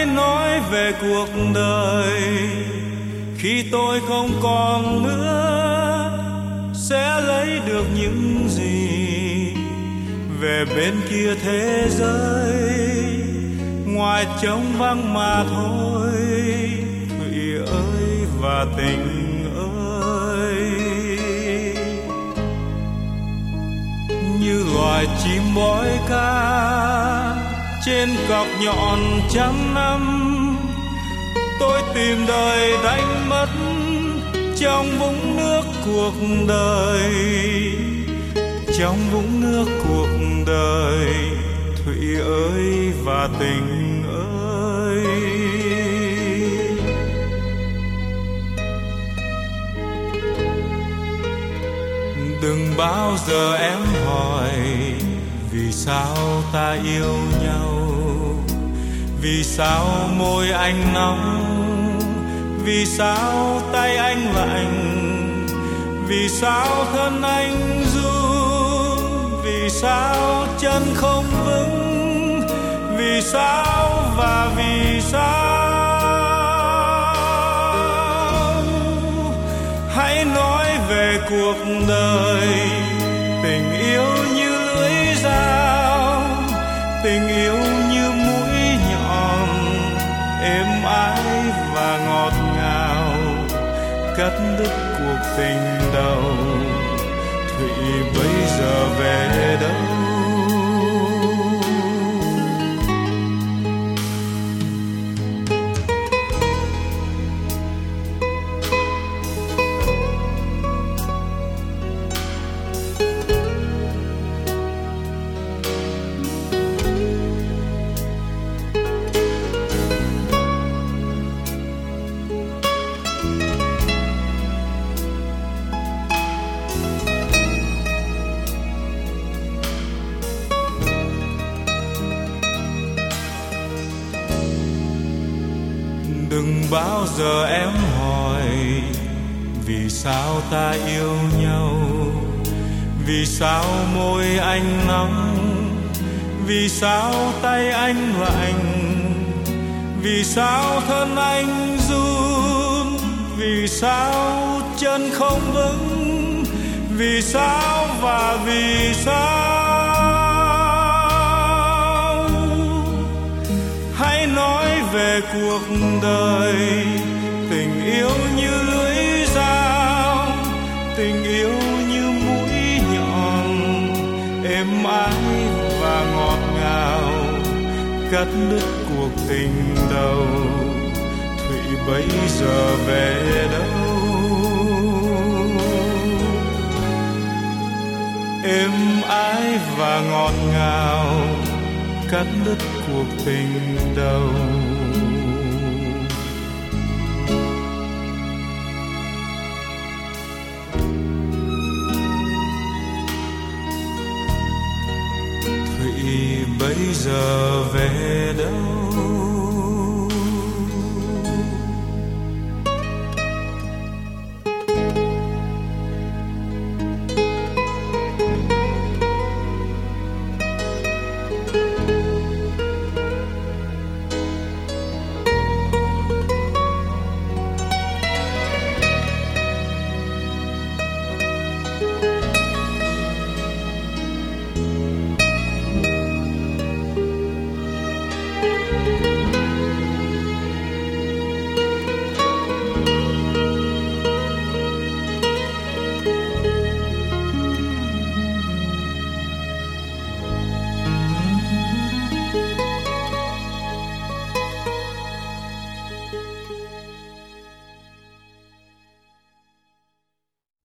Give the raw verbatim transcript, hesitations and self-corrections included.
hãy nói về cuộc đời khi tôi không còn nữa, sẽ lấy được những gì về bên kia thế giới, ngoài trống vắng mà thôi. Thủy ơi và tình ơi, như loài chim bói ca trên cọc nhọn trăm năm, tôi tìm đời đánh mất trong vũng nước cuộc đời, trong vũng nước cuộc đời. Thủy ơi và tình ơi, đừng bao giờ em hỏi vì sao ta yêu nhau, vì sao môi anh nóng, vì sao tay anh lạnh, vì sao thân anh run, vì sao chân không vững, vì sao và vì sao. Hãy nói về cuộc đời, tình yêu như lưỡi dao, tình yêu như mũi nhọn, êm ái và ngọt ngào, cắt đứt cuộc tình đầu. Thủy bây giờ về đâu? Đừng bao giờ em hỏi vì sao ta yêu nhau, vì sao môi anh nóng, vì sao tay anh lạnh, vì sao thân anh run, vì sao chân không vững, vì sao và vì sao. Hãy nói về cuộc đời, tình yêu như lưỡi dao, tình yêu như mũi nhọn, êm ái và ngọt ngào, cắt đứt cuộc tình đầu. Thủy bây giờ về đâu? Êm ái và ngọt ngào, cắt đứt cuộc tình đầu. Thủy bây giờ về đâu?